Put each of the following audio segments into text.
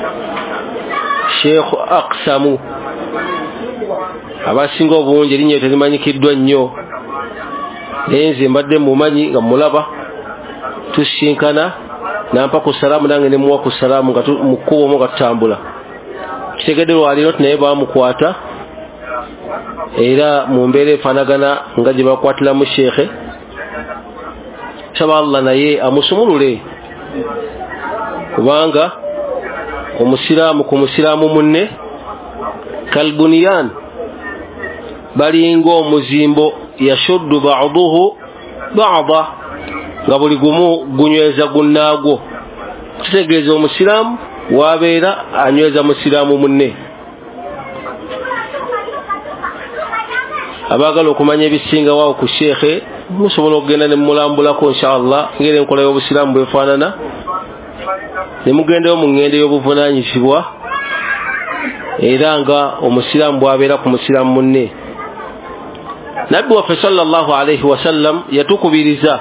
Sheikh Aqsamu abasinga obungi erinnya terimanyikiddwa nnyo naye nze mbadde mumanyi nga mulaba tusinkana nampa ku salaamu nange ne muwa ku salaamu nga mu kkubo omwo nga tutambula kitegedde lwaliro naye baamukwata era mu mbeera efaanagana nga gye bakwatiramu sheekhe saba Allah naye amusumulule kubanga omusiraamu ku musiraamu munne kalbuniyan balinga omuzimbo yashuddu ba'duhu ba'da nga buli gumu gunyweza gunnaagwo kitegeeza omusiraamu wabeera anyweza musiraamu munne abaagala okumanya ebisinga waawo ku sheekhe musobola okugenda ne mulambulako inshallah ngeri enkola y'obusiraamu bwefaanana ne mugendeyo mu ngendo y'obuvunaanyizibwa era nga omusiraamu bwabeera ku musiraamu munne. Nabbi waffe sallallahu alayhi wasallam yatukubiriza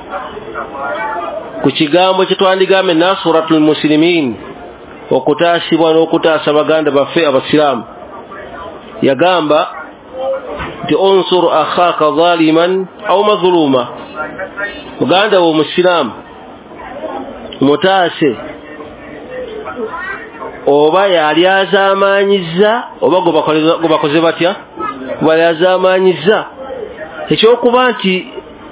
ku kigambo kye twandigambe nasuratul muslimin okutaasibwa n'okutaasa baganda baffe abasiraamu. Yagamba nti unsur akhaka zaliman aw mazluma, muganda wo omusiraamu mutaase oba yali azaamanyiza oba gobakoze batya bali azaamanyiza. Ekyokuba nti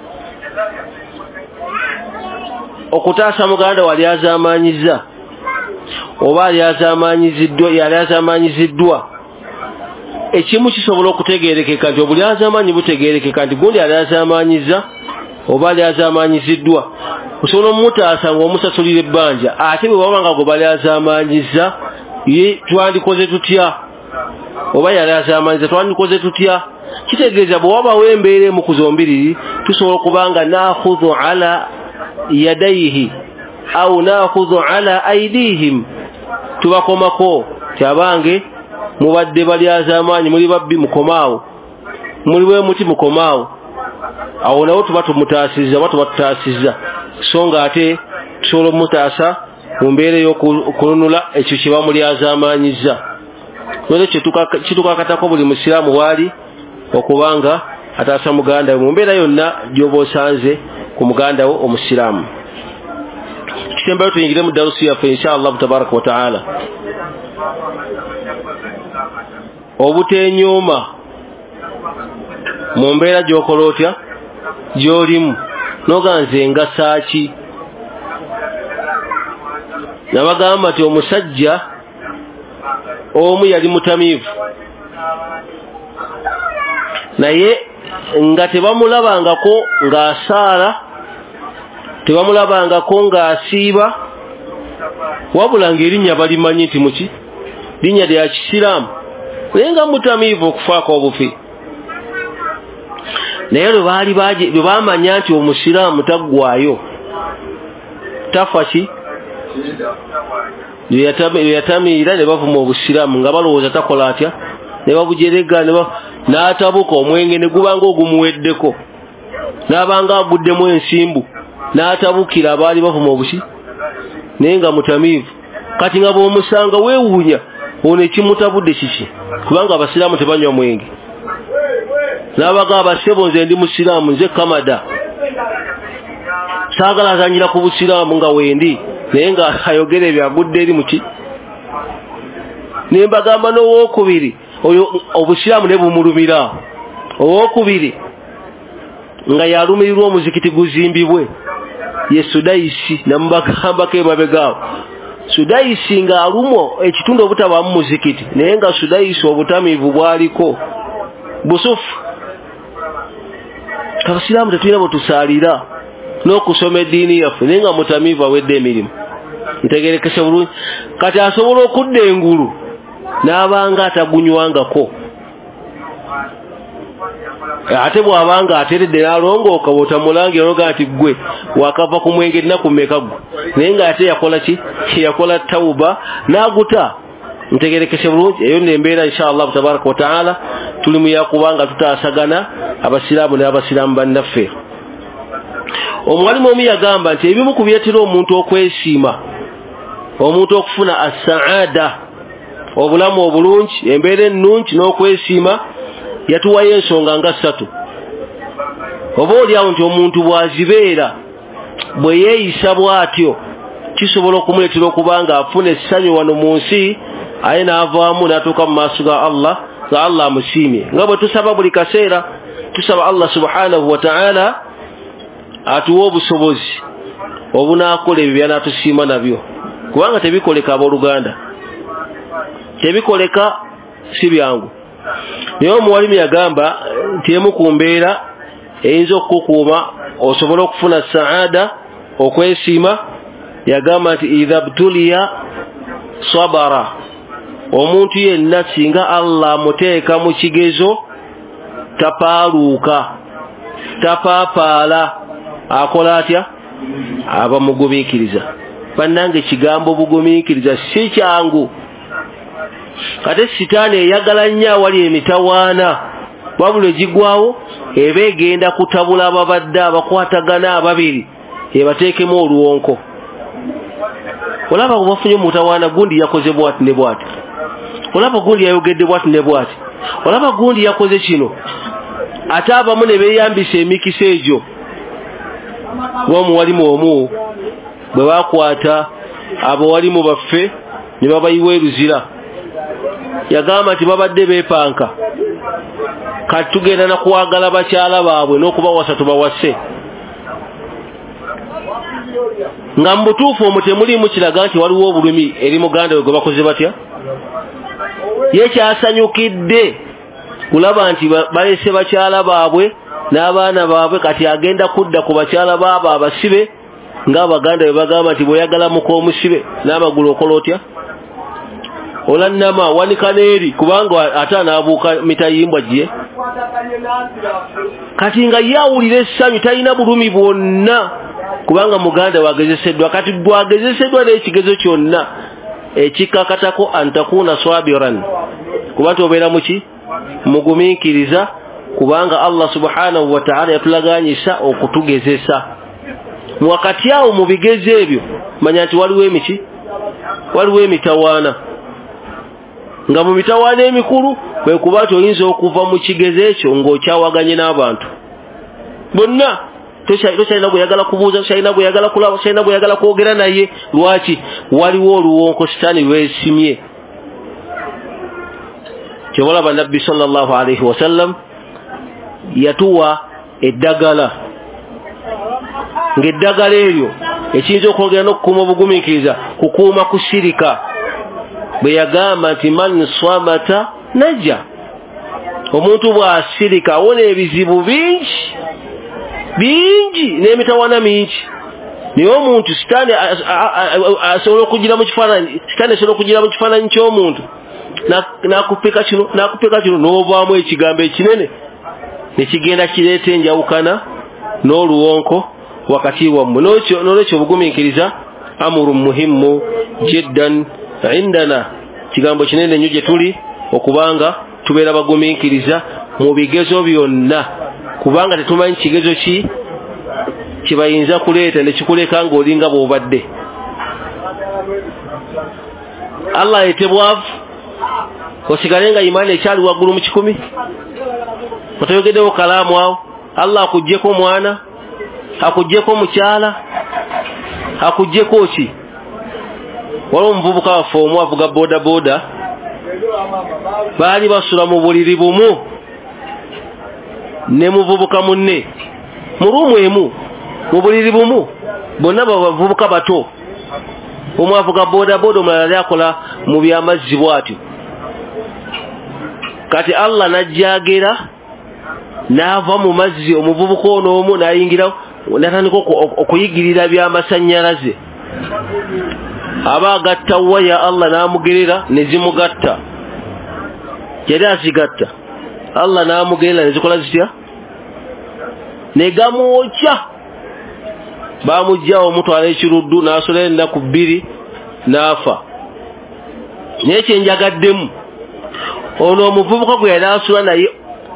okutaasa muganda wali azaamanyiza oba yali azaamanyiziddwa ekimu kisobola okutegeerekeka nti obuli azaamanyi butegeerekeka nti gundi yali azaamanyiza oba yali azaamanyiziddwa. Osobola omutaasa ng'omusasulira ebbanja ate bwe waba nga gwe bali azaamanyiza ye twandikoze tutya oba yali azaamanyiza twandikoze tutya. Kitegeeza bwe wabawo embeera emu ku zombiriri tusobola okubanga naakhudhu ala yadayhi au naakhudhu ala aidihim, tubakomako kyabange mubadde bali azaamanyi muli babbi mukomaawo muli bwe muti mukomaawo awo nawo tuba tumutaasizza oba tuba tutaasizza so nga ate tusobola omutaasa mu mbeera y'okununula ekyo kye bamuli azaamanyiza. Nolwekyo kitukakatako buli musiraamu waali okubanga ataasa muganda we mu mbeera yonna gy'oba osanze ku muganda wo omusiraamu. Kisembayo tuyingire mu darusi yaffe inshallah tabaraka wa taala. Obutenyooma mu mbeera gy'okola otya gy'olimu noganze ngasaaki. Nabagamba nti omusajja omu yali mutamiivu naye nga tebamulabangako ng'asaala tebamulabangako ng'asiiba wabula ng'erinnya balimanyi nti muki linnya lya kisiraamu naye nga mutamiivu okufaako obufi. Naye lwe baamanya nti omusiraamu taggwayo tafa ki yatamiira ne bavuma obusiraamu nga balowooza takola atya ne babujerega n'atabuka omwenge ne gubanga ogumuweddeko n'abanga aguddemu ensimbu n'atabukira abaali bavuma obusi naye nga mutamiivu. Kati nga bw'omusanga weewuunya ono ekimutabudde kiki kubanga abasiraamu tebanywa mwenge. N'abagamba ssebo nze ndi musiraamu nze kamada saagala azanyira ku busiraamu nga wendi naye nga ayogera ebyagudde eri muki. Ne mbagamba n'owookubiri oyo obusiraamu ne bumulumira. Owookubiri nga yalumirirwa omuzikiti guzimbibwe ye Sudaisi namubagambako emabegaawo. Sudaisi nga alumo ekitundu obutabaamu muzikiti naye nga Sudaisi obutamiivu bwaliko busufu. Abasiraamu tetulina bwe tusaalira n'okusoma eddiini yaffe naye nga mutamiivu awedde emirimu. Ntegeerekese bulungi. Kati asobola okudda engulu n'abanga atagunywangako ate bw'abanga ateredde n'alongooka bw'otamulangira noga nti gwe wakava ku mwenge ennaku mmeka gwe naye nga ate yakola ki yakola tawuba n'aguta. Ntegeerekese bulungi. Eyo n'embeera inshallah tabaraka wa taala tuli mu yakubanga tutaasagana abasiraamu n'abasiraamu bannaffe. Omwalimu omu yagamba nti ebimu ku byetera omuntu okwesiima omuntu okufuna as-saada obulamu obulungi embeera ennungi n'okwesiima yatuwayo ensonga nga 3 oba oliawo nti omuntu bwazibeera bwe yeeyisa bw'atyo kisobola okumuleetera okubanga afuna essanyu wano mu nsi aye n'avaamu n'atuuka mu maaso ga Allah amusiimye nga bwe tusaba buli kaseera tusaba Allah subhanahu wa ta'ala atuwa obusobozi obunaakola ebyo by'anaatusiima nabyo kubanga tebikoleka abooluganda tebikoleka si byangu naye omuwalimu yagamba nti emu ku mbeera eyinza okukukuuma osobola okufuna saada okwesiima yagamba nti idha btuliya sabara omuntu yenna singa Allah amuteeka mu kigezo tapaaluuka tapaapaala akola atya aba mugumiikiriza bannange ekigambo bugumiikiriza si kyangu kate sitaani eyagala nnyo awali emitawaana wabula egigwawo eba egenda kutabula ababadde abakwatagana ababiri ebateekemu oluwonko olaba obafunye mutawaana gundi yakoze bwati ne bwati olaba gundi yayogedde bwati ne bwati olaba gundi yakoze kino ate abamu ne beeyambisa emikisa egyo ng'omuwalimu omu bwe bakwata abawalimu baffe ne babayiwa eruzira yagamba nti babadde beepanka kati tugenda na kuwagala bakyala baabwe n'okubawasa tubawase nga mu butuufu omwo temuliimu kiraga nti waliwo obulumi eri muganda we gwe bakoze batya ye kyasanyukidde kulaba nti balese bakyala baabwe n'abaana baabwe kati agenda kudda ku bakyala baabo abasibe ng'abaganda bwe bagamba nti bw'oyagala muka omusibe n'amagulu okola otya olannama wanika neeri kubanga ate anaabuuka mitayimbwa gye kati nga ye awulira essanyu talina bulumi bwonna kubanga muganda wagezeseddwa kati gwagezeseddwa n'ekigezo kyonna ekikakatako antakuuna swabiran kuba nti obeera muki mugumiikiriza kubanga Allah subhanahu wa ta'ala yatulaganyisa okutugezesa wakati awo mu bigezo ebyo manya nti waliwo emitawaana nga mu mitawaana emikulu kwe kuba nti oyinza okuva mu kigezo ekyo ng'okyawaganye n'abantu bonna tokyalina bweyagala kubuuza tokyalina bweyagala kulaba tokyalina bweyagala kwogera naye lwaki waliwo oluwonko sitaani lwesimye kyobalaba nabbi sallallahu alaihi wasallam yatuwa eddagala ng'eddagala eryo ekiyinza okwogera n'okukuuma obugumiikiriza kukuuma kusirika bwe yagamba nti man swamata najja omuntu bw'asirika awona ebizibu bingi n'emitawaana mingi naye omuntu sitaani asobola okugira mu kifaananyi ky'omuntu n'akupeka kino n'ovaamu ekigambo ekinene ne kigenda kireeta enjawukana n'oluwonko wakati wammwe n'olwekyo obugumiikiriza amuru muhimmu jiddan indana kigambo kinene nnyo gye tuli okubanga tubeera bagumiikiriza mu bigezo byonna kubanga tetumanyi kigezo ki kibayinza kuleeta ne kikuleka ng'olinga bw'obadde Allah ayetebwavu osigale nga imaani ekyali waggulu mu 10 otayogeddewo kalaamu awo Allah akuggyeko mwana akuggyeko mukyala akuggyeko ki waliwo omuvubuka waffe omu avuga boda baali basula mu buliri bumu ne muvubuka munne mu ruumu emu mu buliri bumu bonna bavubuka bato omu avuga boda omulala yali akola mu byamazzi bw'atyo kati Allah najjagera n'ava mu mazzi omuvubuka ono omu n'ayingira n'atandika okuyigirira by'amasannyalaze aba agatta waya Allah n'amugerera ne zimugatta yali azigatta Allah n'amugerera ne zikola zitya ne gamwokya bamugjawo omutwala ekiruddu n'asola ennaku 2 n'afa naye kyenjagaddemu ono omuvubuka gwe yali asula naye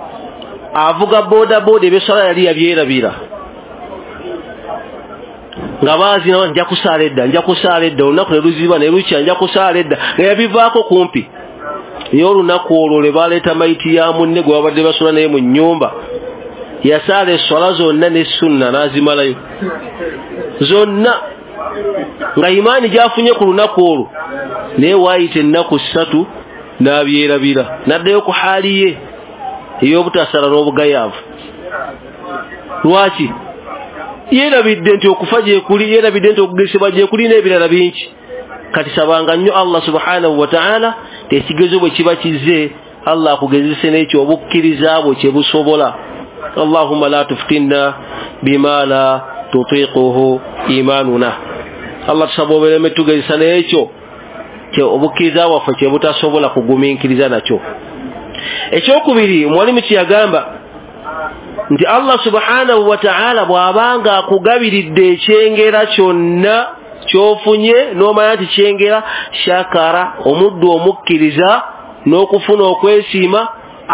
avuga boda ebyesala yali yabyerabira nga bazina nja kusaala edda olunaku ne luziba ne lukya nja kusaala edda nga yabivaako kumpi. Naye olunaku olwo lwe baleeta mayiti ya munne gwe babadde basula naye mu nnyumba yasaala esswala zonna ne sunna n'azimalayo zonna nga imaani gy'afunye ku lunaku olwo. Naye waayita ennaku 3 n'abyerabira n'addayo ku haali ye ey'obutasala n'obugayaavu. Lwaki? Yeerabidde nti okufa gye kuli, yeerabidde nti okugesebwa gye kuli n'ebirala bingi. Kati sabanga nnyo Allah subhanahu wa ta'ala ekigezo bwe kiba kizze Allah akugezese n'ekyo obukkiriza bwe kye busobola. Allahumma la tuftinna bima la tutiquhu imanuna. Allah tusaba obereme tugezesa n'ekyo kye obukkiriza bwaffe kye butasobola kugumiikiriza nakyo. Ekyokubiri mwalimu kyeyagamba nti Allah subhanahu wa ta'ala bw'abanga akugabiridde ekyengera kyonna kyofunye n'omanya nti kyengera shakara omuddu omukkiriza n'okufuna okwesiima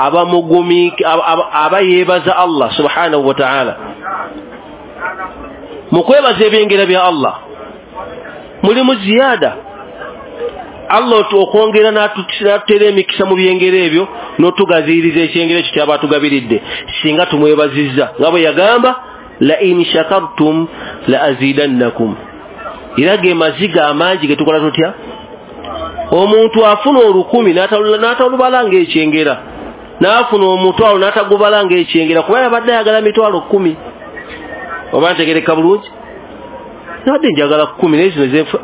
aba yeebaza Allah subhanahu wa ta'ala. Mu kwebaza ebyengera bya Allah mulimu ziyada. Allah okwongera n'atutera emikisa mu byengera ebyo n'otugaziiriza ekyengera ekyo kyaba tugabiridde singa tumwebazizza nga bwe yagamba la in shakartum la azidannakum. Era ge maziga amangi ge tukola tutya? Omuntu afuna 10 n'atalubala ng'ekyengera n'afuna omutwalo n'atagubala ng'ekyengera kuba yabadde ayagala mitwalo 10. Oba ntegereka bulungi? Nabadde njagala 10 naye zino zenfu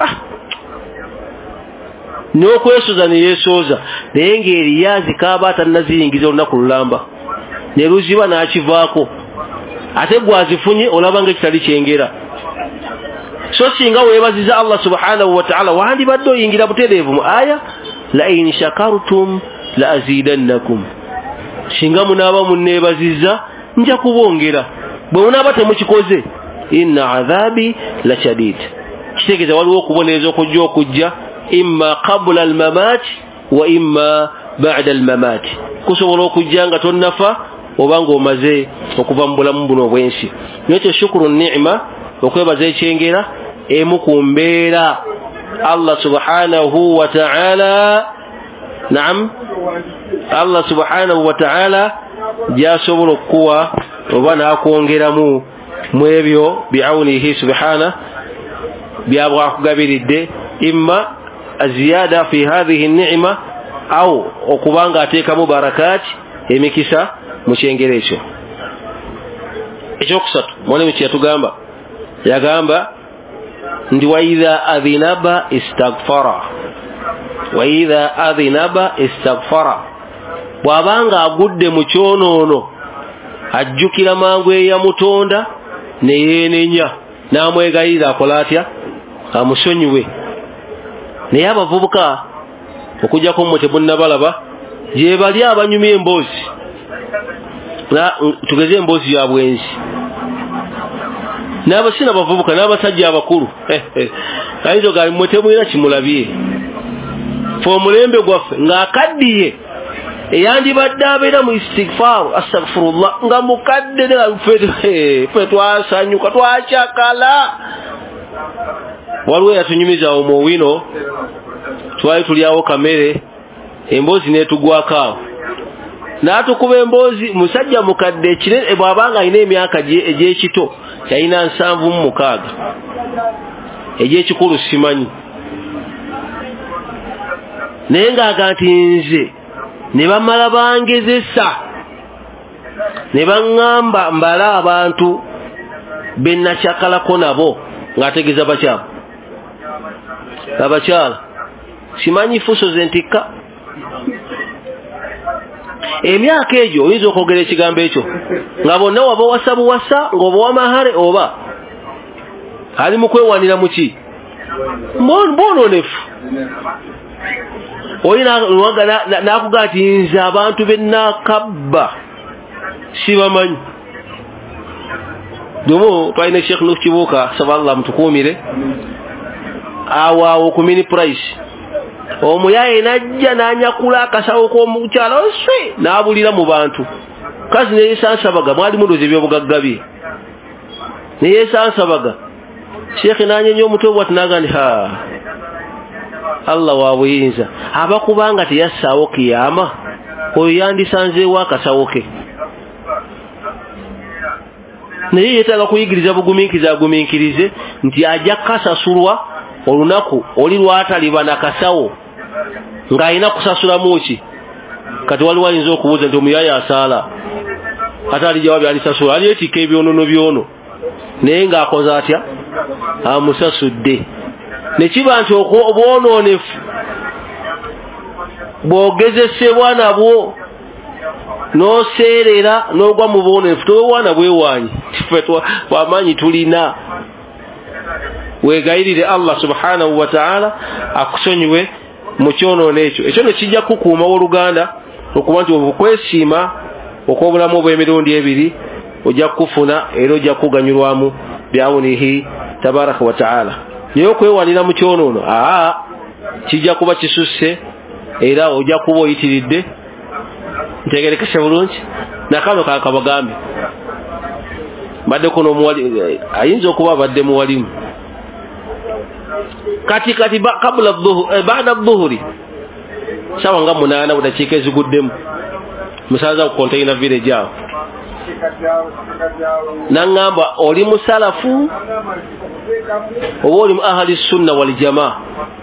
n'okwesoza ne yeesooza naye ng'eriyazi kaaba atannaziyingiza olunaku lulamba ne luziba n'akivaako ate gwazifunye olaba ng'ekitali kyengera. So singa weebaziza Allah subhanahu wa ta'ala wandibadde oyingira butereevu mu aya la in shakartum la azidannakum. Singa munaaba munneebazizza nja kubongera. Bwe munaaba temukikoze inna adhabi la shadid. Kitegeeza waliwo okubonereza okujja imma qabla al-mamat wa imma ba'da al-mamat. Kusobola okujja nga tonnafa oba ng'omaze okuva mu bulamu buno obwensi. Nekyo shukuru ni'ma okwebaza ekyengera emu ku mbeera Allah subhanahu wa ta'ala Allah subhanahu wa ta'ala gyasobola okuwa oba n'akwongeramu mu ebyo bi'awnihi subhanahu byabwa akugabiridde imma aziyada fi hadhihi an-ni'ma au okubanga ateekamu barakat emikisa mu kyengera ekyo. Ekyokusatu mwalimu kye yatugamba yagamba ndi wa idha adhinaba istaghfara bw'abanga agudde mu kyonoono ajjukira mangu eyamutonda ne yeenenya n'amwegayirira akola atya amusonyiwe. Naye abavubuka okujjako mmwe tebunnabalaba gye bali abanyumya emboozi tugeze emboozi ya bwenzi n'abasina bavubuka n'abasajja abakulu ayinza gali mmwe temulina kimulabye fe omulembe gwaffe ng'akaddiye eyandibadde abeera mu istighfar astaghfirullah nga mukadde ffe twasanyuka twakyakala. Waliwo yatunyumiza omuwino twali tulyawo kamere emboozi n'etugwako awo n'atukuba emboozi musajja mukadde kinene bw'abanga alina emyaka egy'ekito yalina 76 egy'ekikulu simanyi naye ng'aga nti nze ne bamala bangezesa ne baŋŋamba mbala abantu be nakyakalako nabo ng'ategeeza bakyala abakyala simanyi fuso ze ntikka. Emyaka egyo oyinza okwogera ekigambo ekyo nga bonna waba wasa buwasa ng'obawa mahare oba ali mu kwewanira mu ki mboononefu olina n'akugaa nti nze abantu be nakabba sibamanyi. Dumu twalina Sheikh Nuh Kibuuka saballah mutukuumire awo ku mini price omuyaye najja n'anyakula akasawo k'omukyala oswe n'abulira mu bantu kazi neyesansabaga mwali mudozi ebyobugagga bye neyesansabaga Sheikh nanyenye omutwe bwatinaga ndi Allah wa buyinza abakubanga teyassawo kiyama oyo yandisanzeewo akasawo ke naye yeetaaga kuyigiriza bugumiikirize nti ajja kasasulwa olunaku oli lwataliba nakasawo ng'alina kusasulamu ki kati waliwo ayinza okubuuza nti omuyaya asaala ate alijawabi alisasula alyetikka ebyonono byono naye ng'akoze atya amusasudde ne kiba nti obwonoonefu bw'ogezesebwa nabwo n'oseerera n'ogwa mu bwonoonefu towewaana bwewaanyi wamaanyi tulina weegayirire Allah subhanahu wa ta'ala akusonyiwe mu kyonoona ekyo ne kijja kukuuma w'oluganda okuba nti obukwesiima okw'obulamu obw'emirundi ebiri ojja kufuna era ojja kuganyulwamu byawunihi tabaraka wa ta'ala naye okwewalira mu kyonoono kijja kuba kisusse era ojja kuba oyitiridde ntegerekese bulungi nakano kakabagambe badde kuno ayinza okuba abadde muwalimu kati kabula baada dhuhuri sawa nga 8 budakiika eziguddemu musaza ku container village awo nangamba oli musalafu oba oli mu ahli sunna wal jamaa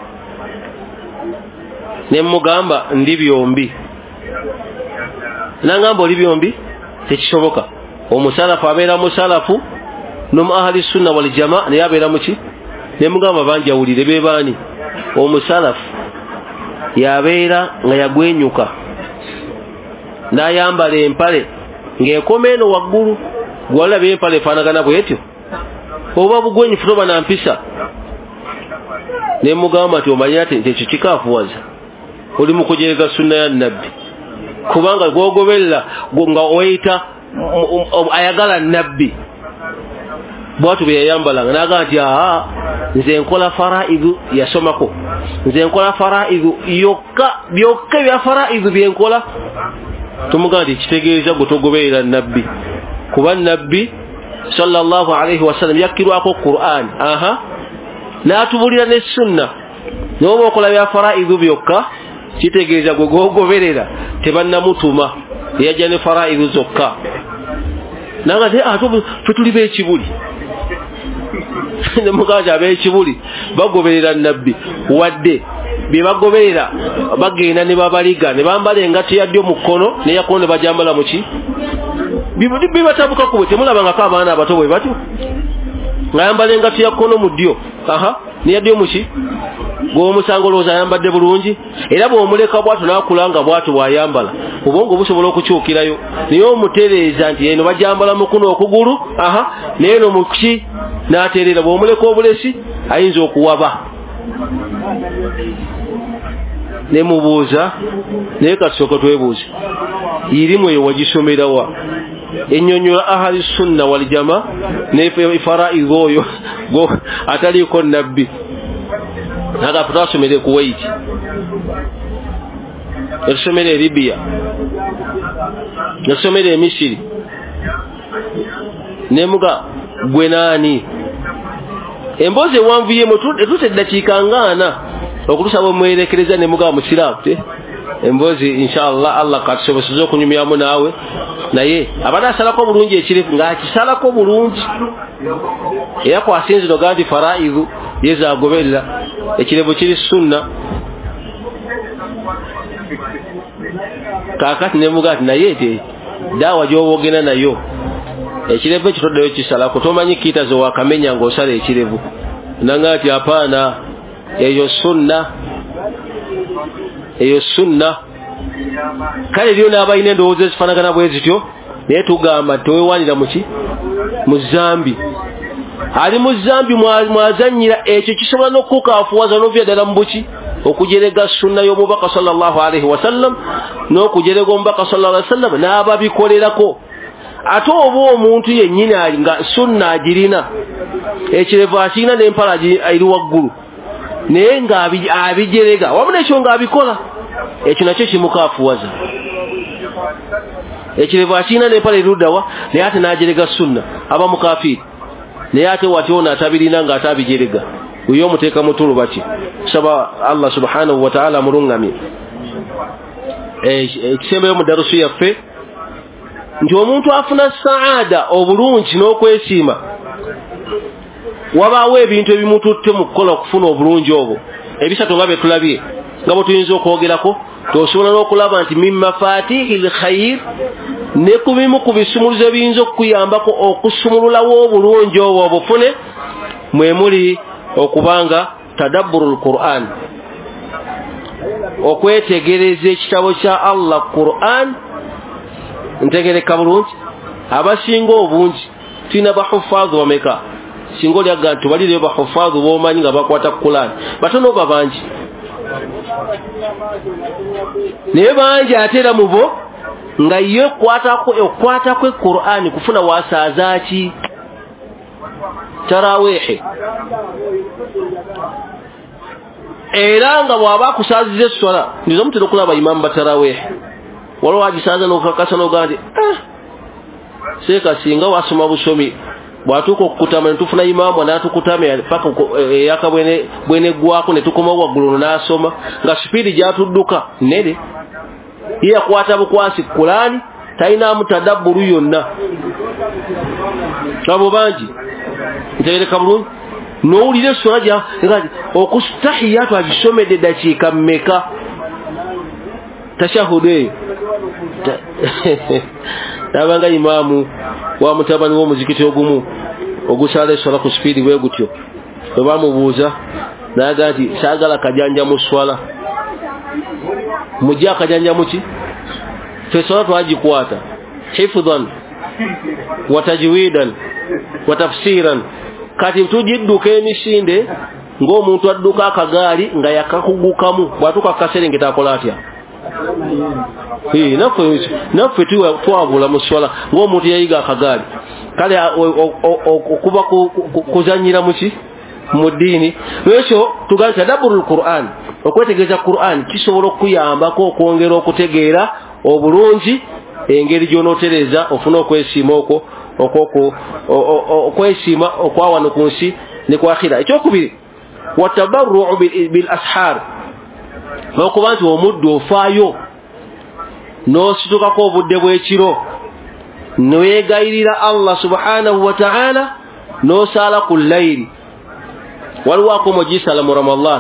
ne mugamba ndi byombi nangamba oli byombi tekisoboka omusalafu abeera musalafu no mu ahli sunna wal jamaa ne abeera muki ne mugamba banjawulire bebaani omusalafu yabeera nga yagwenyuka n'ayambala empale ng'ekoma eno waggulu gwalaba empale efaanagana bwetyo oba bugwenyufu toba na mpisa ne mugamba nti omanya ati ekyo kikaafuwaza oli mu kujereza sunna ya nabbi kubanga gwogoberera nga oyita ayagala nabbi bwatu bye yayambalanga n'agamba nti nze nkola faraidu yasomako nze nkola faraidu byokka bya faraidu byenkola tumugamba nti kitegeeza gwe togoberera nabbi kuba nabbi sallallahu alaihi wasallam yakkirwako Qur'an n'atubulira ne sunna n'oba okola bya faraidu byokka kitegeeza gwe gogoberera tebannamutuma yajja ne faraidu zokka nanga tuli b'ekibuli ne mukaja ab'ekibuli bagoberera nabbi wadde bye bagoberera bagenda ne babaliga ne bambala engati ya ddyo mu kkono ne yakono ne bajambala mu ki bibatabuka kubwe temulabangako abaana abato bwe batyo ng'ayambala engati ya kkono mu ddyo ne yaddyo mu ki gw'omusango olowooza ayambadde bulungi era bw'omuleka bw'ato n'akulanga bw'ato bw'ayambala obwongo busobola okukyukirayo naye omutereeza nti eno bajambala mu kuno okugulu naye eno mu ki n'ateerera bw'omuleka obulesi ayinza okuwaba ne mubuuza naye katusooka twebuuze irimu eyo wagisomerawa ennyonnyola ahali sunna wal jamaa ne faraidu oyo ataliiko nabbi naga tutasomere Kuwait yasomere Libya yasomere Misiri nemuga gwe nani emboze wanvuyemo tutse dakiika ngana okutusaba mwerekereza nemuga musiraamu embozi inshallah Allah katusobozesa okunyumyamu naawe naye abadasalako bulungi ekirefu ng'akisalako bulungi era kwasinziro gandi faraidu yezagoberera ekirevu kiri sunna kakati nemuga ati naye te dawa gy'obogena nayo ekirevu ekitoddeyo kisalako tomanyi kiita zo wakamenya ng'osala ekirevu nanga ati apaana eyo sunna kale lyo n'abalina endowooza ezifaanagana bwe zityo naye tugamba towewaanira muki mu zambi ali mu zambi mwazannyira ekyo kisobola n'okukaafuwaza n'ovya ddala mu buki okujerega sunna y'omubaka sallallahu alaihi wasallam n'okujerega omubaka sallallahu alaihi wasallam n'ababikolerako ate oba omuntu yennyini nga sunna agirina ekirevu akirina n'empala ayiri waggulu naye ng'abijerega wamu n'ekyo ng'abikola ekyo nakyo kimukaafuwaza ekirevu akirina n'empala eruddawa naye ate n'ajerega sunna aba mukafiiri naye ate wati ono atabirina nga atabijerega oyo omuteeka mutulu baki saba Allah subhanahu wa ta'ala mulungamye ekisembeyo mu darusu yaffe nti omuntu afuna saada obulungi n'okwesiima wabaawo ebintu ebimututte mu kukola okufuna obulungi obwo ebisatu nga bye tulabye nga bwe tuyinza okwogerako tosobola n'okulaba nti min mafatihil khayr ne ku bimu ku bisumuluzo ebiyinza okukuyambako okusumululawo obulungi obwo obufune mwe muli okubanga tadabburul Qur'an okwetegereza ekitabo kya Allah Qur'an ntegereka bulungi abasinga obungi tulina bahufadhu bameka singo lyaga nti balire bahufadhu bomanyi nga bakwata Qur'an batono babangi naye bangi atera mu bo nga ye okwata kwe Qur'an kufuna wasaazaaki tarawih era nga bwaba kusaziza esswala ndizo mutera okulaba imamu batarawih waliwo agisaza n'okakasa n'ogandi seeka singa wasoma busomi bwatuuka okukutama ne tufuna imamu n'atukutame paka eyaka bwene gwako ne tukoma waggulu n'asoma nga sipiidi gyatudduka nere ye yakwata bukwasi Qur'ani talinamu tadabburu yonna abo bangi ntegereka bulungi n'owulira esswala gya okustahiyatu agisomedde dakiika mmeka tashahudu eyo nabanga imamu wa mutabani w'omuzikiti ogumu ogusala esswala ku sipiidi bwe gutyo bwe bamubuuza naga nti saagala kajanja mu swala mujja akajanja muki fe swala twagikwata hifdhan wa tajwidan wa tafsiran kati tujidduka emisinde ng'omuntu adduka akagaali nga yakakugukamu bwatuka akaserengeta akola atya naffe twabula mu swala ng'omuntu yayiga akagaali kale okuba kuzanyira muki mu ddiini ekyo tugambe tadabburul Qur'an okwetegereza Qur'an kisobola okuyambako okwongera okutegeera obulungi engeri gy'onootereza ofuna okwesiima okwesiima okwawano ku nsi ne ku akhira. Ekyokubiri watabarru'u bil ashar okuba nti omuddu ofaayo n'ositukako obudde bw'ekiro noyeegayirira Allah subhanahu wa ta'ala n'osaala ku layiri waliwo akomo gisala mu Ramadan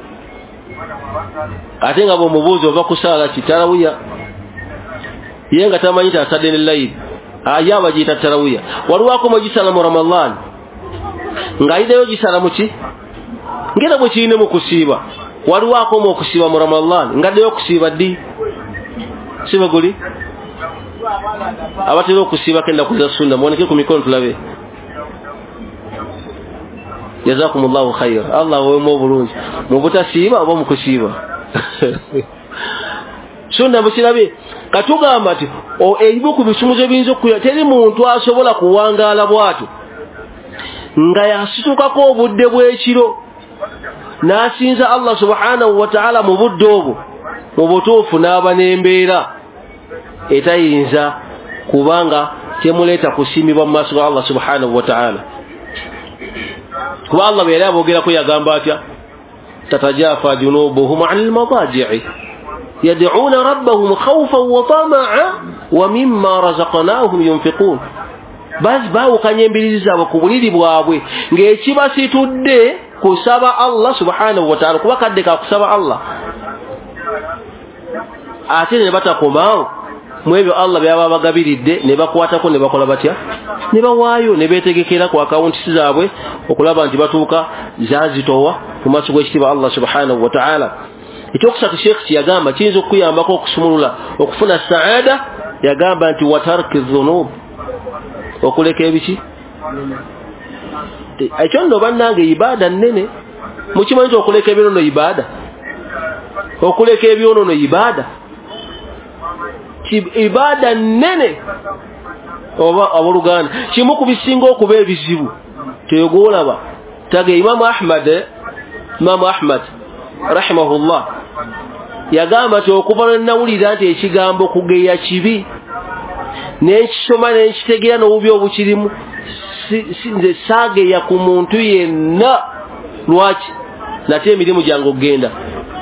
ate nga bw'omubuuza ova kusaala kitarawiya ye nga tamanyi tasadde ne layiri ye abagiyita tarawiya waliwo akomo gisala mu Ramadan ng'ayiddeyo gisala muki ngera bwe kirine mu kusiiba waliwo akomo okusiiba mu Ramadan ngaddeyo okusiiba ddi siba guli abatera okusiiba kenda kuza sunna muwoneke ku mikono tulabe jazakumullahu khair Allah wemo bulungi mu butasiiba oba mu kusiiba sunna busirabe katugamba ati ebibu ku bisumuzo binzo kuya teri muntu asobola kuwangaala bwatu nga yasitukako obudde bw'ekiro n'asinza Allah subhanahu wa ta'ala mu budde obwo mu butuufu n'aba n'embeera etayinza kubanga temuleeta kusiimibwa mu maaso ga Allah subhanahu wa ta'ala kuba Allah bwe yali abogerako yagamba atya tatajafa junubuhum anil madaji'i yad'una rabbahum khawfan wa tama'a wa mimma razaqnahum yunfiqun baawukanya embirizi zaabwe ku buliri bwabwe ng'ekibasitudde kusaba Allah subhanahu wa ta'ala kuba kadde ka kusaba Allah ate ne batakomaawo mu ebyo Allah byaba bagabiridde ne bakwatako ne bakola batya ne bawaayo ne beetegekera ku akawunti zaabwe okulaba nti batuuka zazitowa mu maaso g'ekitiibwa Allah subhanahu wa ta'ala. Ekyokusatu Sheikh yagamba kiyinza okuyambako okusumulula okufuna saada yagamba nti watarki dhunub okuleka ebiki ekyo nno bannange ibaada nnene mukimanyi nti okuleka ebyonono ibaada okuleka ebyonono ibaada ibaada nnene oba aboluganda kimu ku bisinga okuba ebizibu teyogoolaba tage Imaamu Ahmad rahimahullah yagamba nti okuva lwenawulira nti ekigambo kugeya kibi n'ekisoma n'ekitegeera n'obubi obukirimu nze saageya ku muntu yenna. Lwaki? Nate emirimu gyange okugenda.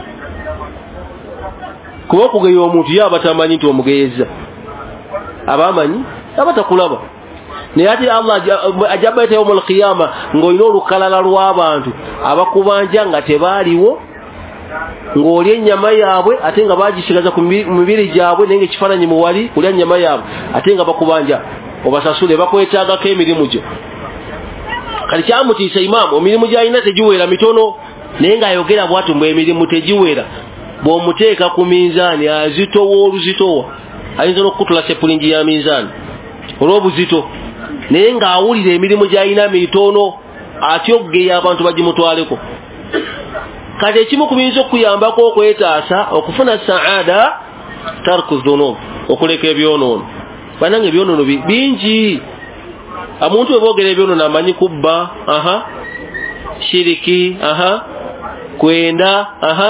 Kuba okugeya omuntu ye abatamanyi nti omugeyeza. Abamanyi abatakulaba. Naye ate Allah ajaba ete yawmul qiyama ng'olina olukalala lw'abantu abakubanja nga tebaaliwo, ng'olya ennyama yaabwe ate nga bagisigaza ku mibiri gyabwe naye ng'ekifaananyi muwali kulya ennyama yaabwe ate nga bakubanja obasasule bakwetaagako emirimu gyo. Kati kyamutiisa imaamu emirimu gy'alina tegiwera mitono naye ng'ayogera bw'ati mbu emirimu tegiwera. Bw'omuteeka ku minzaani azitowa oluzitowa ayinza n'okukutula sepulingi ya minzaani olw'obuzito naye ng'awulira emirimu gy'alina mitono atya okugeya abantu bagimutwaleko. Kati ekimu ku biyinza okuyambako okwetaasa okufuna saada tarku dhunub, okuleka ebyonoono. Bannange ebyonoono bingi. Omuntu bwe boogera ebyonoono amanyi kubba, shiriki, kwenda,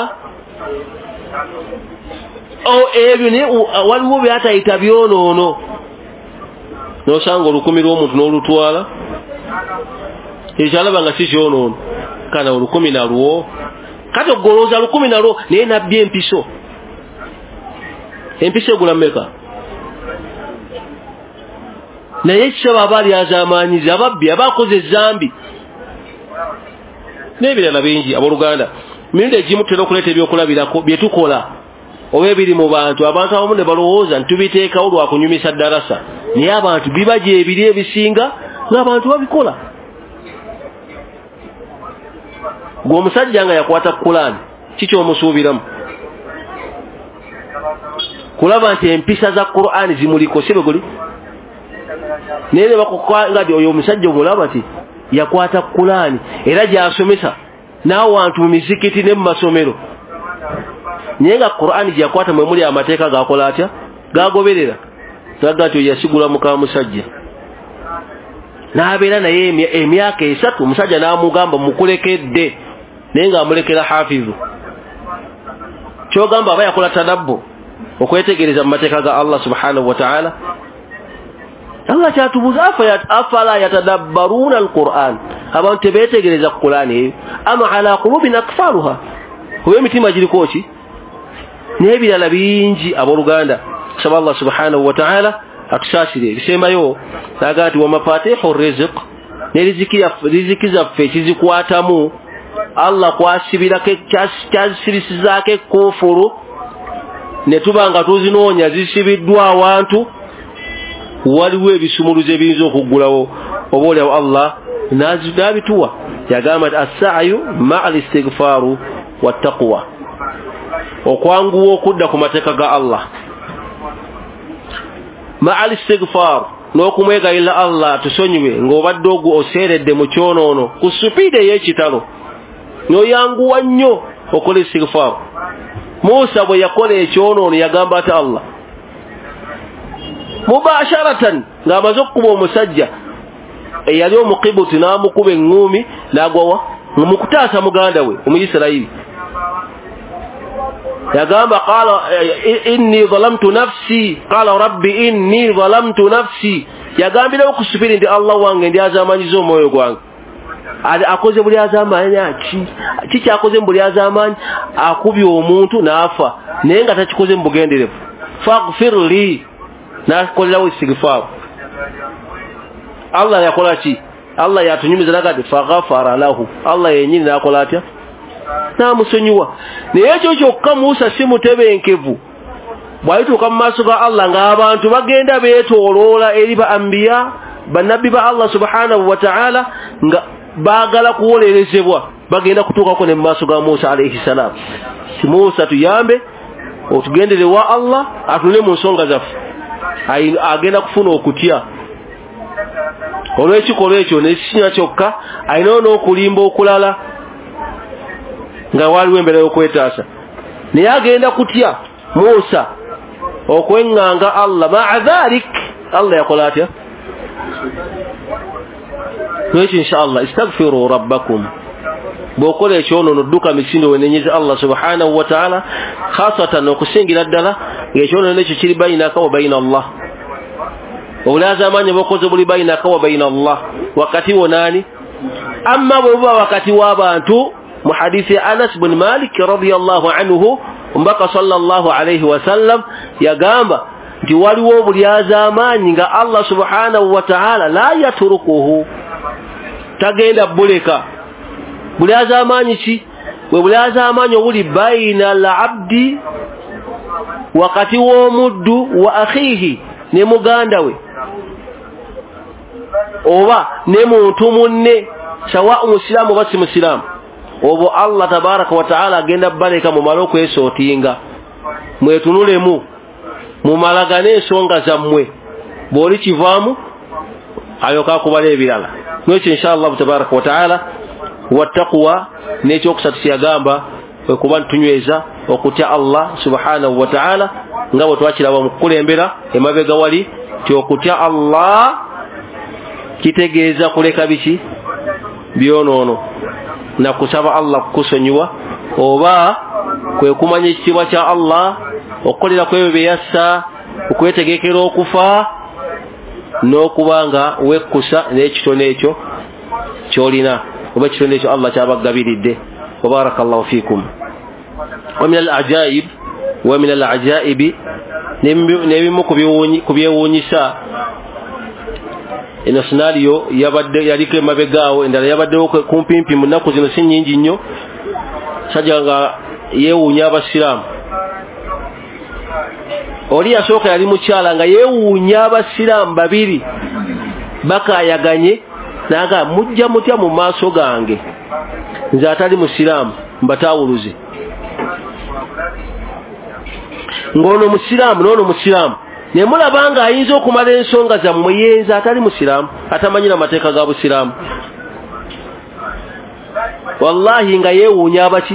ebyo naye waliwo byatayita byonoono. N'osanga olukumi lw'omuntu n'olutwala ekyalaba nga si kyonoono, kana olukumi nalwo kati ogolooza lukumi nalwo naye nabbye empiso. Empiso egula mmeka? Naye kisaba abaali azaamaanyiza ababbi abaakoze ezambi n'ebirala bingi. Abooluganda, emirundi egimu tutera okuleeta ebyokulabirako bye tukola oba ebiri mu bantu. Abantu abamu ne balowooza nti tubiteekawo lwa kunyumisa ddarasa, naye abantu biba gye ebiri ebisinga ng'abantu babikola. Gwe omusajja nga yakwata Qur'an, kiki omusuubiramu? Kulaba nti empisa za Qur'an zimuliko, si bwe guli? Naye ne bakukanga nti oyo omusajja omulaba nti yakwata Qur'an era gy'asomesa n'awantu mu mizikiti ne mu masomero. Naye nga Qur'an gye yakwata mwe muli amateeka gaakola atya? Gaagoberera. Tulaga nti oyo yasigula muka musajja. N'abeera naye emyaka 3, omusajja n'amugamba mukulekedde naye ng'amulekera hafizu. Kyogamba aba yakola tadabbu, okwetegereza mu mateeka ga Allah subhanahu wa ta'ala. Allah kyatubuuza afala yatadabbaruuna al-Qur'an, abantu tebeetegereza ku Qur'an eyo, ama ala qulubin akfaruha, oba emitima giriko ki? N'ebirala bingi. Abooluganda, tusaba Allah subhanahu wa ta'ala atusaasire. Ebisembayo naga nti wa mafatihu rizq, ne riziki zaffe ekizikwatamu Allah kwasibirako kyasirisizaako ekkufuru ne tuba nga tuzinoonya zisibiddwa awantu, waliwo ebisumuluzo ebiyinza okuggulawo. Oboolyawo Allah n'abituwa. Yagamba nti as-sa'yu ma'a al-istighfaru wat-taqwa, okwanguwa okudda ku mateeka ga Allah ma'a al-istighfar, n'okumwegayirira Allah tusonyiwe ng'obadde oseeredde mu kyonoono ku supiidi ey'ekitalo, n'oyanguwa nnyo okola istighfar. Musa bwe yakola ekyonoono yagamba ati Allah mubasharatan ng'amaze okukuba omusajja eyali omukibuti n'amukuba eŋŋuumi n'agwawa mu kutaasa muganda we Omuyisirayiri. Yagamba qala inni zalamtu nafsi, qala rabbi inni zalamtu nafsi. Yagambirawo ku supiri nti Allah wange ndi azaamanyiza omwoyo gwange. Akoze buli azaamanyi ki kyakoze mu buli azaamanyi? Akubye omuntu n'afa naye nga takikoze mu bugenderevu. Faghfir li, n'akolerawo istighfar. Allah yakola ki? Allah yatunyumiza nagati faghafara lahu. Allah yennyini n'akola atya? N'amusonyiwa. Naye ekyo kyokka Musa si mutebenkevu. Bw'alituuka mu maaso ga Allah ng'abantu bagenda beetooloola eri ba anbiya, bannabbi ba Allah subhanahu wa ta'ala, nga baagala kuwolerezebwa, bagenda kutuukako ne mu maaso ga Musa alayhi salam. Musa tuyambe otugendere wa Allah atule mu nsonga zaffe. Agenda kufuna okutya olw'ekikolwa ekyo n'ekisinya kyokka, alina n'okulimba okulala nga waliwo embeera y'okwetaasa. Naye agenda kutya Musa okweŋŋanga Allah. Ma'a dhalik Allah yakola atya? Lwekyo inshallah istaghfiru rabbakum, bw'okola ekyonoono dduka misindo wenenyiza Allah subhanahu wa ta'ala, khasatan okusingira ddala ng'ekyonoono ekyo kiri bainaka wa baina Allah. Obulaza amaanyi bw'okoze buli bainaka wa baina Allah, wakati wonani amma bwe wakati w'abantu mu hadithi Anas bin Malik radiyallahu anhu mbaka sallallahu alayhi wasallam yagamba nti waliwo bulyaza amaanyi nga Allah subhanahu wa ta'ala la yatrukuhu tagenda buleka bulyaza amaanyi ki we bulyaza amaanyi obuli baina al-abdi wakati w'omuddu wa akhihi ne muganda we oba ne muntu munne sawa umusilamu basi musilamu obo Allah tabaraka wa ta'ala agenda baleka mu maloko esootinga mwetunulemu mu malagane ensonga zammwe boli kivaamu ayoka kubala ebirala n'ekyo inshallah tabaraka wa ta'ala wattaqwa n'ekyo okusatu kyagamba okuba tunyweza okutya Allah subhanahu wa ta'ala nga bwe twakiraba mu kukulembera emabega wali ti okutya Allah kitegeeza kuleka biki byonoono na kusaba Allah kukusonyiwa oba kwe kumanya ekitiibwa kya Allah okukolera kwebyo bye yassa okwetegekera okufa n'okubanga wekkusa n'ekitone ekyo ky'olina oba ekitone ekyo Allah kyabagabiridde. Wabarakallahu fikum. wa min al-ajaibi nebimu kubyewuunyisa eno scenario yabadde yaliko emabegaawo endala yabaddewo kumpimpi mu nnaku zino si nnyingi nnyo sajja nga yeewuunya abasiraamu oli yasooka yali mukyala nga yeewuunya abasiraamu babiri bakayaganye naga mujja mutya mu maaso gange nze atali musiraamu mbatawuluze ng'ono musiraamu n'ono musiraamu ne mulabanga ayinza okumala ensonga zammwe yenza atali musiraamu atamanyira mateeka ga busiraamu wallahi nga yeewuunya abaki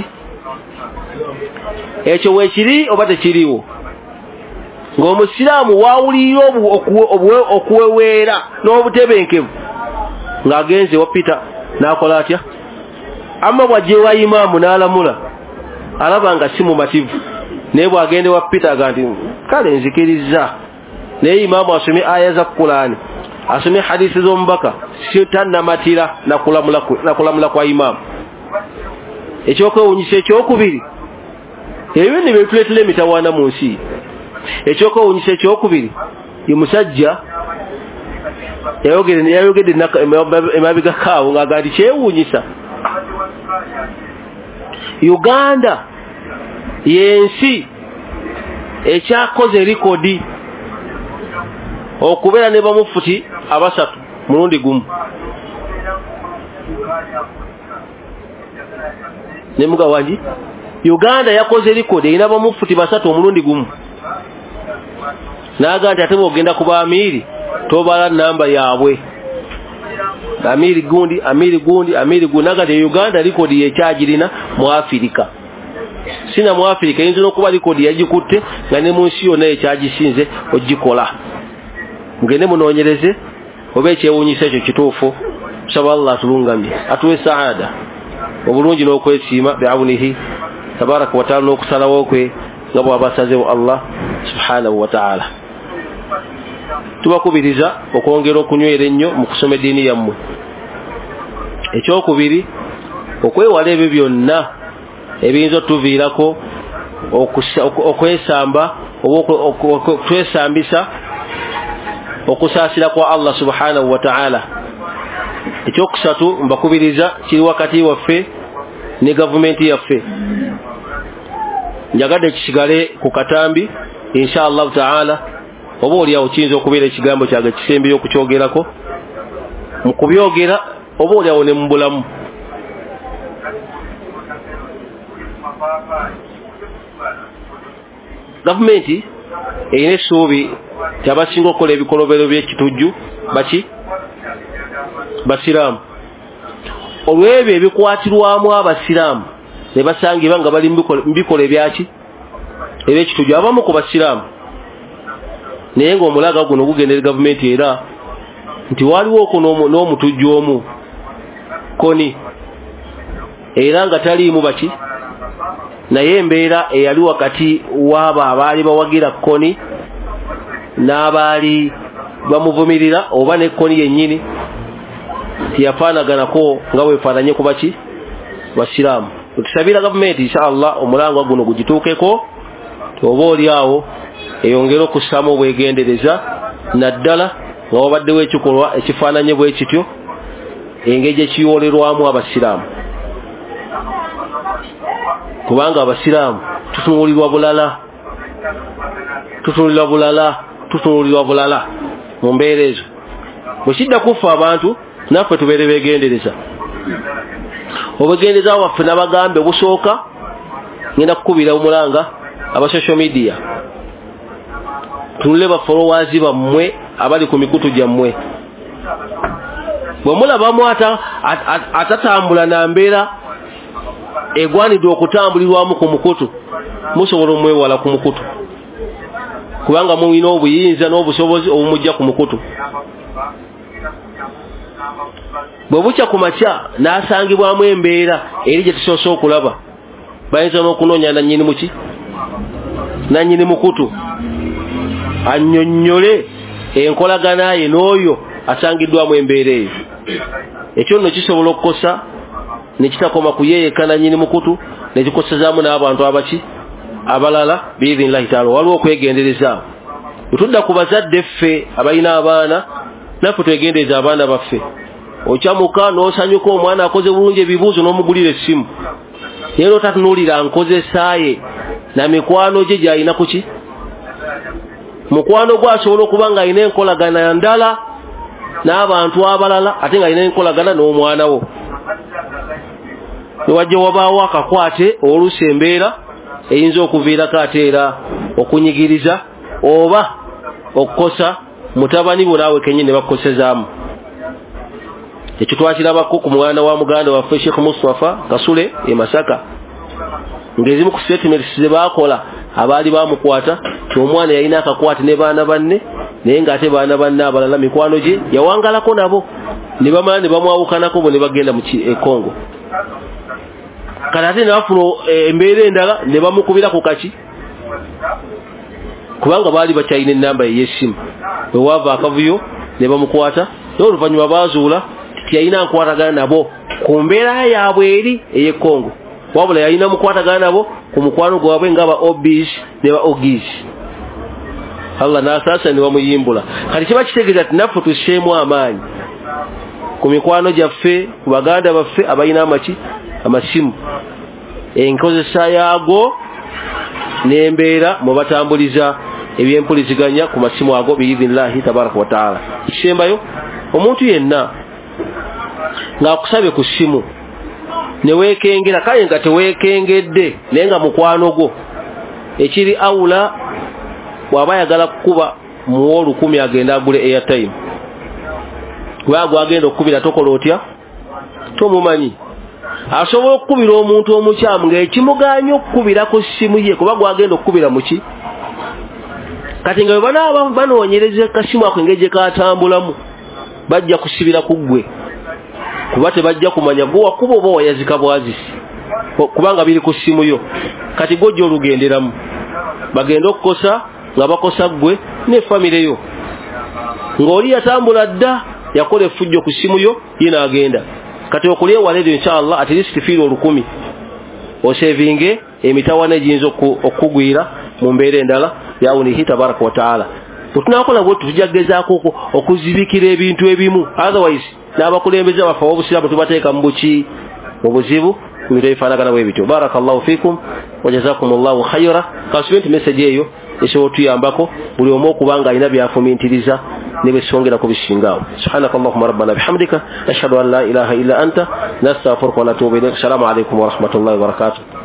ekyo weekiri oba tekiriwo ng'omusiraamu waawulira okuweweera n'obutebenkevu ng'agenze wapita n'akola atya amma bw'ajjeewa imaamu n'alamula alaba nga si mumativu naye bw'agende wapita aga nti kale nzikiriza naye imaamu asomye aya za Qur'ani asomye hadithi z'omubaka sitannamatira nakulamula kwa imaamu ekyokwewuunyisa ekyokubiri ebyo ne byetuleetera emitawaana mu nsi ekyokwewuunyisa ekyokubiri ye musajja yayogedde emabega kaawo ng'aga nti kyewuunyisa Uganda yensi ekyakoze likodi okubeera ne bamufuti abasatu mulundi gumu ne mugawanji Uganda yakoze likodi erina bamufuti basatu omulundi gumu naaga nti ate bw'ogenda ku baamiiri tobala namba yaabwe amiri gundi naga de Uganda likodi yekyagirina mu Afrika sina mu Afrika yinza n'okuba likodi yagikutte nga ne mu nsi yonna ekyagisinze ogikola mugende munoonyereze oba ekyewuunyisa ekyo kituufu tusaba Allah atulungamye atuwe saada obulungi n'okwesiima bi'awunihi tabaraka wa ta'ala n'okusalawo kwe nga bw'abasazewo Allah subhanahu wa ta'ala. Tubakubiriza okwongera okunywera ennyo mu kusoma eddiini yammwe. Ekyokubiri okwewala ebyo byonna ebiyinza otuviirako okwesamba oba twesambisa okusaasira kwa Allah subhanahu wa ta'ala. Ekyokusatu mbakubiriza kiri wakati waffe ne gavumenti yaffe. Njagadde kisigale ku katambi insha Allah ta'ala oba oliawo kiyinza okubeera ekigambo kyange kisembera okukyogerako mu kubyogera oba oliawo ne mu bulamu. Gavumenti erina essuubi tyabasinga okukola ebikolobero by'ekitujju basiraamu. Olw'ebyo ebikwatirwamu abasiraamu ne basangibwa nga bali mbikola ebyaki eby'ekitujju abamu ku basiraamu. Naye ng'omulaga guno gugendera gavumenti era nti waliwo okwo n'omutujju omu koni era nga taliimu baki naye embeera eyali wakati w'abo abaali bawagira koni n'abaali bamuvumirira oba ne koni yennyini tiyafaanaganako nga bwefaananye ku baki basiraamu. Tusabira gavumenti inshallah omulangwa guno gugituukeko oba oli awo eyongere okussaamu obwegendereza naddala nga wabaddewo ekikolwa ekifaananye bwe kityo engeri gyekiyolerwamu abasiraamu, kubanga abasiraamu tutunuulirwa bulala mu mbeera ezo. Bwe kidda kufa abantu naffe tubeere beegendereza. Obugendereza waffe n'abagambe busooka ngenda kukubira omulanga aba social media tunule ba followers bammwe abali ku mikutu gyammwe. Bwe mulabamu atatambula na mbeera egwanidde okutambulirwamu ku mukutu musobola omwewala ku mukutu, kubanga mulina obuyinza n'obusobozi obumujja ku mukutu. Bwe bukya ku makya n'asangibwamu embeera eri gye tusoose okulaba, bayinza n'okunoonya nannyini mukutu annyonnyole enkolagana ye n'oyo asangiddwamu embeera eyo. Ekyo nno kisobola okukosa ne kitakoma kuyeeyeka nannyini mukutu ne kikosezaamu n'abantu abalala biidhinillahi taala. Waliwo okwegendereza. Bwe tudda ku bazadde ffe abalina abaana, naffe twegendereza abaana baffe. Okyamuka n'osanyuka omwana akoze bulungi ebibuuzo n'omugulira essimu, naye n'otatunuulira nkozesa ye na mikwano gye gy'alina ku ki. Mukwano gwe asobola okuba ng'alina enkolagana ndala n'abantu abalala ate ng'alina enkolagana n'omwana wo. Newajja wabaawo akakwate oluusi embeera eyinza okuviirako ate era okunyigiriza oba okukosa mutabani bo naawe kennyini ne bakukosezaamu. Ekyo twakirabako ku mwana wa muganda waffe Sheikh Mustafa Kasule e Masaka, ng'ezimu ku statements ze baakola abaali baamukwata ti omwana yalina akakwate ne baana banne, naye ng'ate baana banne abalala mikwano gye yawangalako nabo ne bamala ne bamwawukanako bo ne bagenda mu Congo. Kati ate ne bafuna embeera endala ne bamukubira ku kaki, kubanga baali bakyalina ennamba ey'essimu. Bwe waava akavuyo ne bamukwata, naye oluvannyuma baazuula tiyalina nkwatagana nabo ku mbeera yaabwe eri ey'e Congo, wabula yalina mukwatagana nabo ku mukwano gwabwe ng'aba Obis ne ba Ogis. Allah n'asaasa ne bamuyimbula. Kati kiba kitegeeza nti naffe tusseemu amaanyi ku mikwano gyaffe, ku baganda baffe abalina amasimu, enkozesa yaago n'embeera mwe batambuliza ebyempuliziganya ku masimu ago biidhinillahi tabaraka wa taala. Kisembayo omuntu yenna ng'akusabye ku ssimu ne weekengera, kale nga teweekengedde naye nga mukwano gwo, ekiri awula bw'aba ayagala kukuba muwa 10 agenda agule airtime. Kubanga gwagenda okukubira tokola otya? Tomumanyi. Asobola okukubira omuntu omukyamu ng'ekimuganya okukubira ku ssimu ye kuba gwagenda okukubira muki. Kati nga bwe banoonyereza kasimu ako engeri gye kaatambulamu bajja kusibira ku ggwe, kuba tebajja kumanya gwe wakuba oba wayazika bwazisi, kubanga biri ku ssimu yo. Kati gojja olugenderamu, bagenda okukosa nga bakosa ggwe ne famire yo. Ng'oli yatambula dda yakola effujjo ku ssimu yo ye n'agenda. Kati okulya ewala eryo inshallah at least fiira 10 osevinge emitawana egiyinza okugwira mu mbeera endala yawunihi tabaraka wa taala. Tunakola bwe tujagezaako okuzibikira ebintu ebimu, otherwise n'abakulembeze bafa obusiraamu tubateeka mu buki mu buzibu ebintu ebifaanagana bwe bityo. Barakallahu fikum wa jazakumullahu khayra. Kasubenti message eyo esobola otuyambako buli omu okuba ng'alina byafumintiriza ne besongera ku bisingaawo. Subhanakallahumma rabbana bihamdika nashhadu an la ilaha illa anta nastaghfiruka wa natubu ilayk. Assalamu alaykum wa rahmatullahi wa barakatuh.